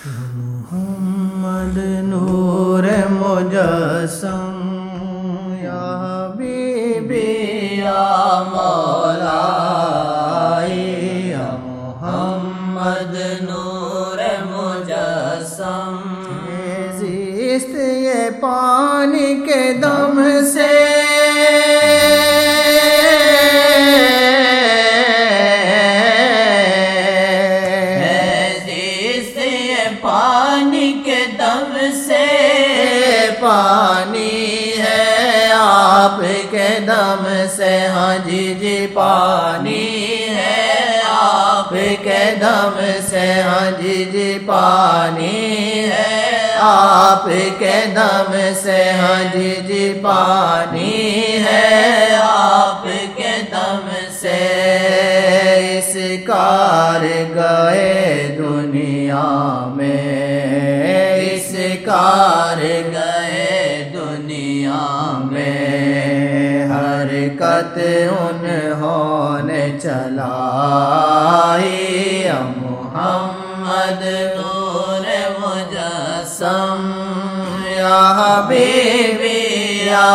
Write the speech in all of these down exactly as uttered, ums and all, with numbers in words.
محمد نور مجسم یا حبیبی یا مولائی یا محمد نور مجسم یہ زیست یہ پانی کے دم سے پانی کے دم سے پانی ہے آپ کے دم سے ہاں جی جی پانی ہے آپ کے دم سے ہاں جی جی پانی ہے آپ کے دم سے ہاں جی جی پانی ہے آپ کے دم سے اس کار گئے دنیا میں اس کار گئے دنیا میں حرکت انہوں نے چلائی محمد نور مجسم یا حبیبی یا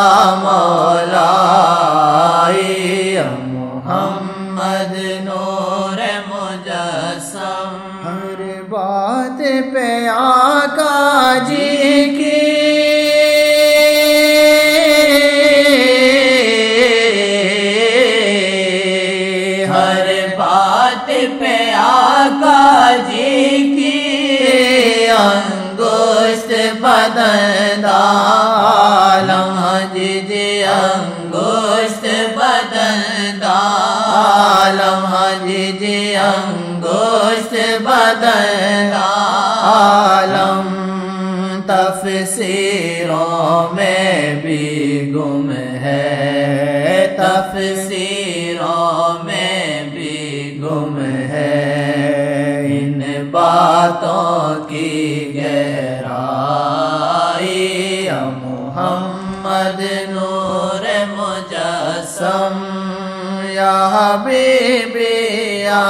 مولائی محمد نور مجسم ہر بات پہ آقا جی کی ہر بات پہ آقا جی کی انگشت بدن عالم جی جی انگشت بدن عالم جی جی انگشت بدن عالم تفسیروں میں بھی گم ہے تفسیروں میں بھی گم ہے ان باتوں کی گہرائی محمد نور مجسم یا حبیبی یا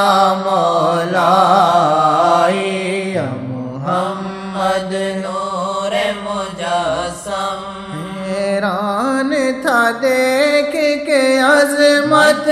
مولائی محمد نور مجسم حیران تھا دیکھ کے عظمت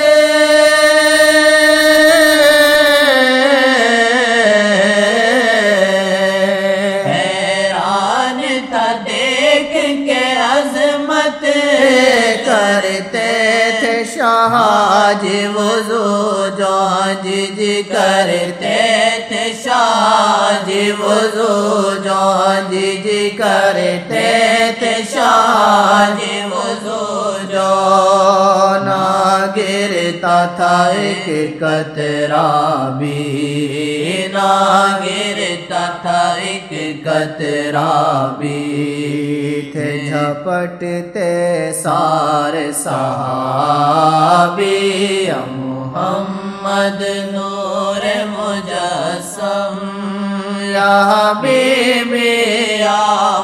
حیران تھا دیکھ کے عظمت کرتے تھے شاہ جی وضو جو جی جی کرتے تھے شاہ جی وضو جو جی جی کرتے تھے شاہ جی وضو جو نہ گرتا تھا ایک قطرہ بھی نہ گرتا تھا ایک قطرہ بھی تھے جھپٹتے سارے صحابی محمد نور مجسم یا حبیبی یا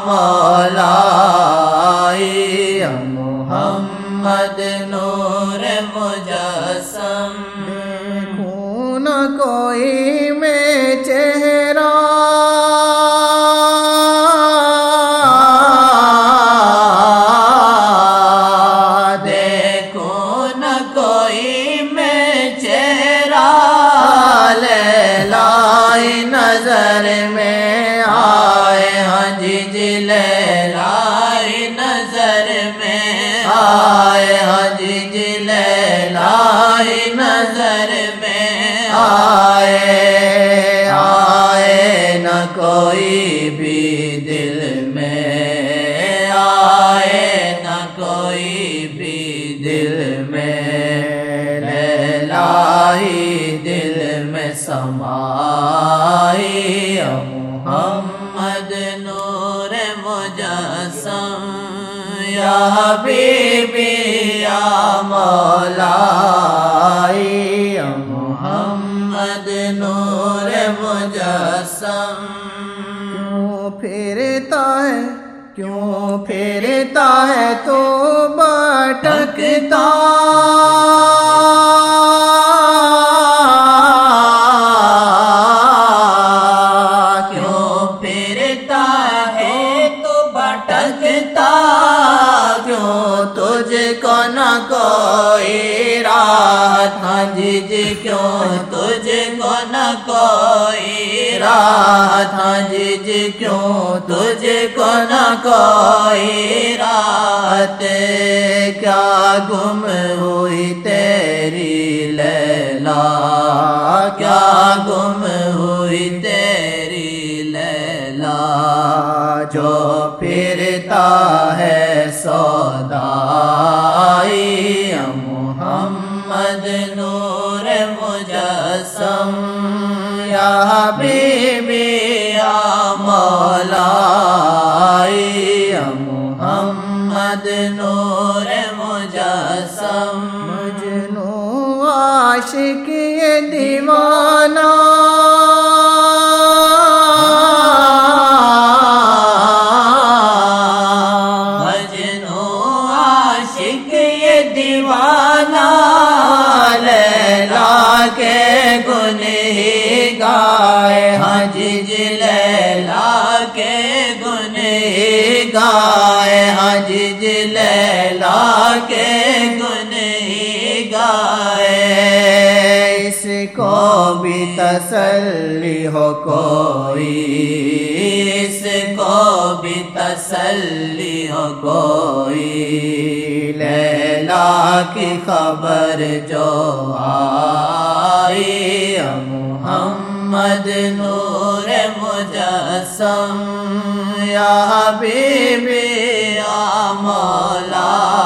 مولائی محمد نور مجسم دیکھوں نہ کوئی میں چہرہ نظر میں آئے ہاں جی جی لیلائی نظر میں آئے ہاں جی جی لیلائی نظر میں آئے آئے نہ کوئی بھی دل میں آئے نہ کوئی بھی دل میں لیلائی دل میں سمائی محمد نور مجسم یا حبیبی یا مولائی محمد نور مجسم کیوں پھرتا ہے کیوں پھرتا ہے تو بھٹکتا کوئی راحت، ہاں جی جی کیوں تجھ کو نہ کوئی راحت، ہاں جی جی کیوں تجھ کو نہ کوئی راحت، کیا گم ہوئی تیری لیلا، کیا گم ہوئی تیری لیلا، جو پھرتا ہے سودائی محمد نور مجسم، یا حبیبی یا مولائی یا محمد نور مجسم، مجنون عاشق یہ دیوانہ، مجنون عاشق یہ دیوانہ، لیلا کے گن ہی گائے، ہاں جی جی لیلا کے گن ہی گائے، ہاں جی جی لیلا کے گن ہی گائے، اس کو بھی تسلی ہو کوئی، اس کو بھی تسلی ہو کوئی، لیلا کی خبر جو آئی، محمد نور مجسم، یا حبیبی یا مولائی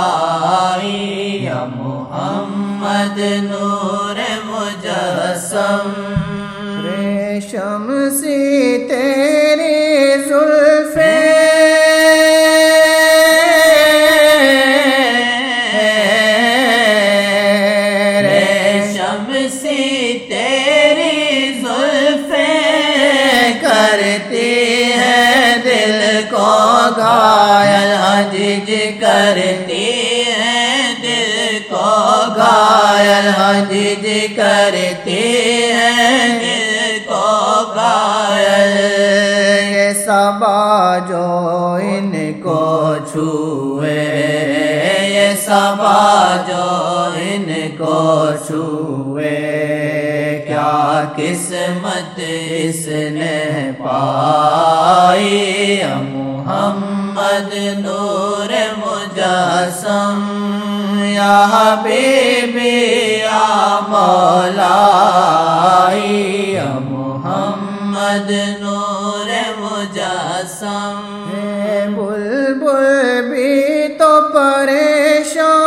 یا محمد نور مجسم، ریشم سی تیری زلفیں، ریشم سی تیری زلفیں کرتی ہے دل کو گھائل، ہاں جی جی کرتی ہے دل کو گھائل، ہاں جی جی کرتی ہے دل کو گھائل، یہ صبا جو ان کو چھوئے، یہ صبا جو ان کو چھوئے، کیا قسمت اس نے پائی، محمد نور مجسم، یا حبیبی یا مولائی یا محمد نور مجسم، بلبل بھی تو پریشان،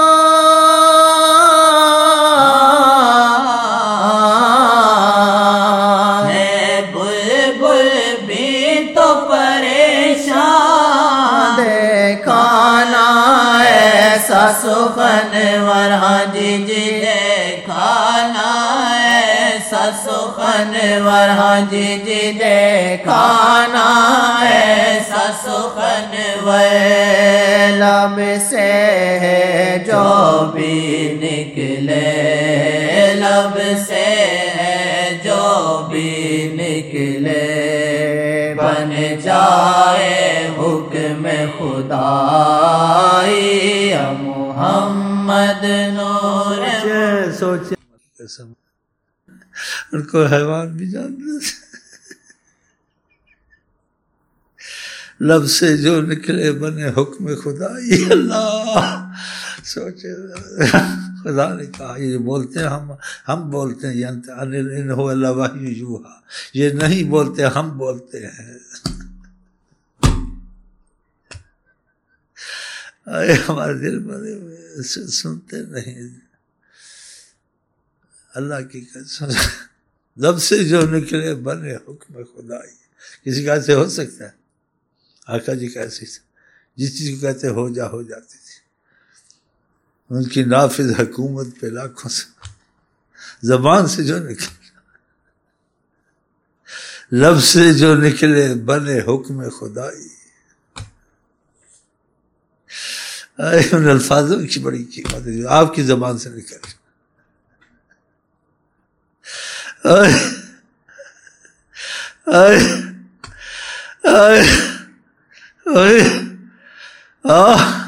سخنور، ہاں جی جی دیکھانا ایسا سخنور، ہاں جی جی دیکھانا ایسا سخنور، لب سے ہے جو بھی نکلے، لب سے ہے جو بھی نکلے، بن جائے حکم خدائی، محمد نور، سوچے ان کو حیوان بھی جانتے تھے، لب سے جو نکلے بنے حکم خدائی، اللہ سوچے خدا نے کہا، یہ بولتے ہیں ہم ہم بولتے ہیں، ان هو الا وحی یوحی، یہ نہیں بولتے ہم بولتے ہیں، آئے ہمارے دل بنے ہوئے سنتے نہیں، اللہ کی قسم، لب سے جو نکلے بنے حکم خدائی، کسی کا ایسے ہو سکتا ہے؟ آقا جی کیسے جس چیز کو کہتے ہو جا ہو جاتی تھی، ان کی نافذ حکومت پہ لاکھوں سے، زبان سے جو نکلے، لب سے جو نکلے بنے حکم خدائی، ان الفاظوں کی بڑی قیمت ہے جو آپ کی زبان سے نکل، آئے آئے آئے آئے آہ